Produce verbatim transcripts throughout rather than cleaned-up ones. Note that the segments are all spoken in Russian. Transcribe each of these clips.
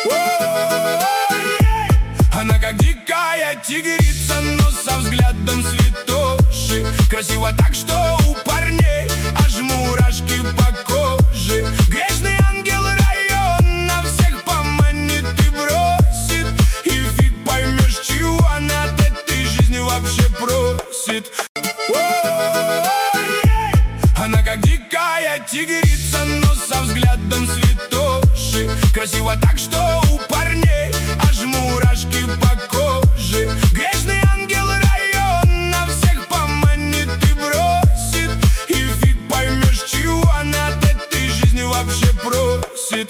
Она как дикая тигрица, но со взглядом святоши. Красиво так, что у парней аж мурашки по коже. Грешный ангел района всех поманит и бросит, и фиг поймешь, чего она от этой жизни вообще просит. Она как дикая тигрица, но со взглядом святоши. Красиво так, что у парней аж мурашки по коже. Грешный ангел района всех поманит и бросит, и фиг поймешь, чего она от этой жизни вообще просит.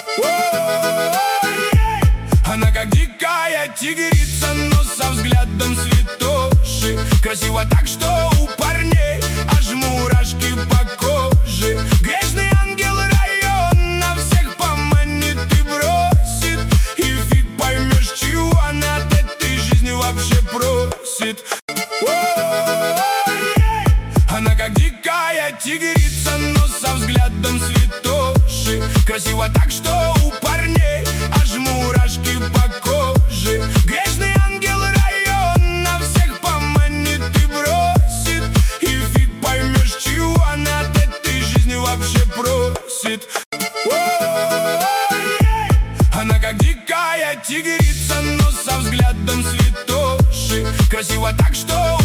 Она как дикая тигрица, но со взглядом святоши. Красиво так, что у парней аж мурашки по коже. Грешный ангел района всех поманит и бросит, и фиг поймешь, чего она от этой жизни вообще просит. Она как дикая тигрица, но со взглядом святоши. Красиво так, что у парней аж мурашки по коже. Грешный ангел района всех поманит и бросит, и фиг поймешь, чего она от этой жизни вообще просит. Она как дикая тигрица, но со взглядом святоши. Красиво так, что